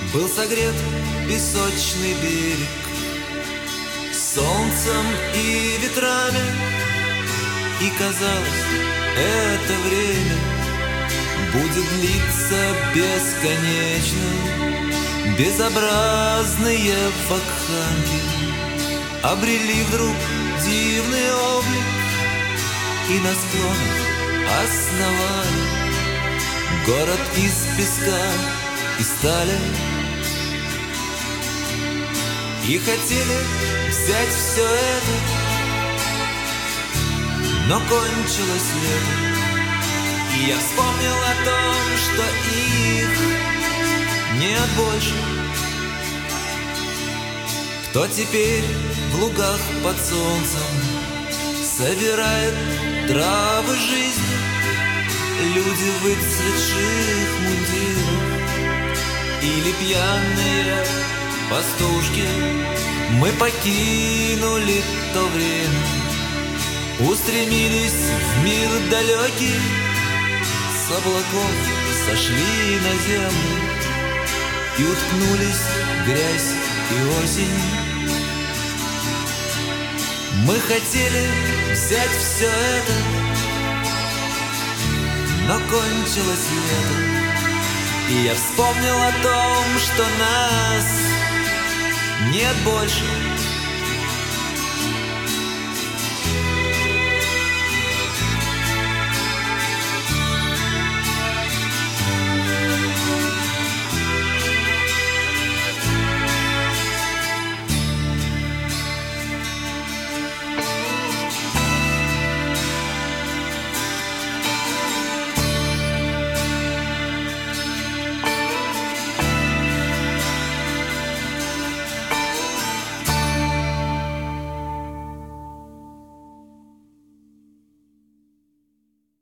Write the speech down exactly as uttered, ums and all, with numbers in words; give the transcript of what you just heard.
Был согрет песочный берег солнцем и ветрами, и казалось, это время будет длиться бесконечно. Безобразные вакханки обрели вдруг дивный облик и на склонах основали город из песка и стали. И хотели взять все это, но кончилось лето, и я вспомнил о том, что их нет больше. Кто теперь в лугах под солнцем собирает травы жизни? Люди в выцветших мундирах или пьяные пастушки? Мы покинули то время, устремились в мир далекий, с облаков сошли на землю и уткнулись в грязь и осень. Мы хотели взять все это, но кончилось лето, и я вспомнил о том, что нас нет больше.